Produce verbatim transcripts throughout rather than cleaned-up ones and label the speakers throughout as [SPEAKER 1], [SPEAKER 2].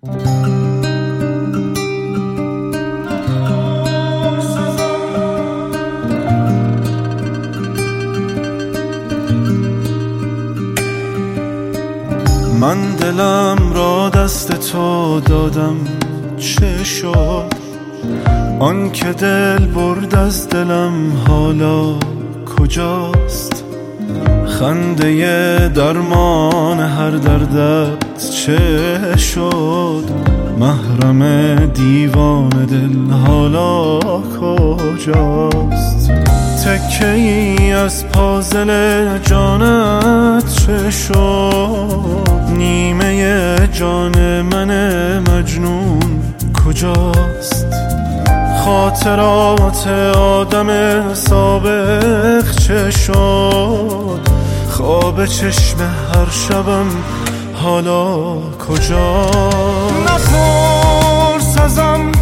[SPEAKER 1] من دلم را دست تو دادم، چه شد؟ آن که دل برد از دلم حالا کجاست؟ خنده درمان هر دردت چه شد؟ محرم دیوان دل حالا کجاست؟ تکه ای از پازل جانت چه شد؟ نیمه جان من مجنون کجاست؟ خاطرات آدم سابق چه شد؟ خواب چشم هر شبم حالا کجاست؟ نپرس ازم،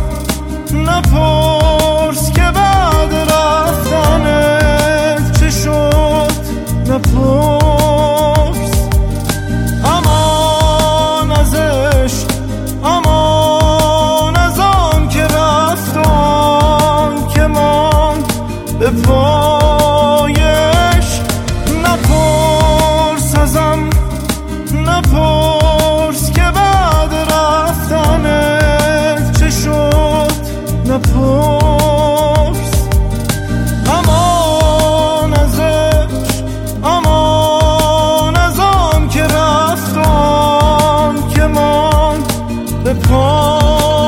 [SPEAKER 1] نپرس که بعد رفتنت چه شد؟ نپرس امان ازش، امان از آن که رفتان که ماند به پایش. نپرس ازم، نپرس که بعد رفتنت چه شد؟ نپرس امان ازش، امان از آن که رفتان که ماند به پایش.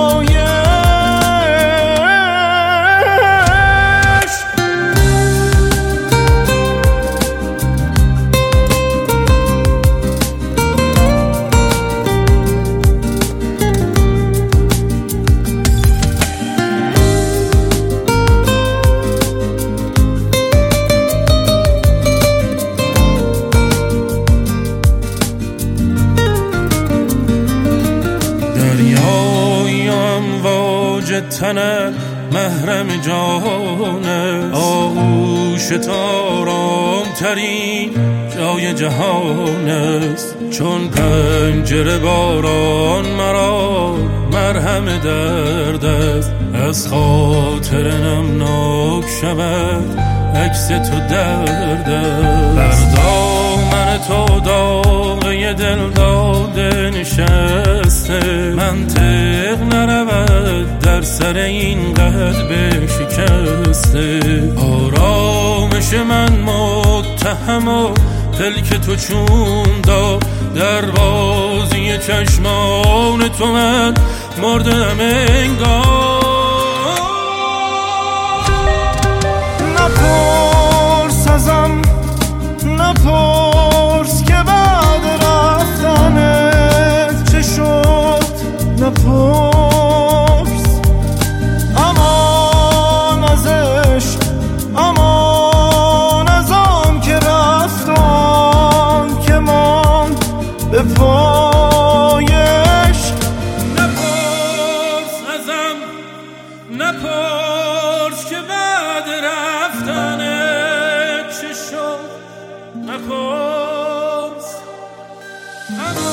[SPEAKER 2] تنت محرم جانه، آغوش آرام ترین جای جهان است. چون پنجره باران مرا مرهم درد است، از خاطر نمناک شود عکس تو درد است. بر دامن تو داغه دل داده نشسته، منطق نرود در سر این قلب شکسته. آرامش من متهم و پلک تو چون داد، در بازی چشمان تو من مردم انگار.
[SPEAKER 1] نپرس ازم، نپرس که بعد رفتنت چه شد؟ نپرس امان ازش، امان از آن که رفتان که ماند به پایش.
[SPEAKER 2] نپرس ازم، نپرس که بعد رفتنت چه شد؟ نپرس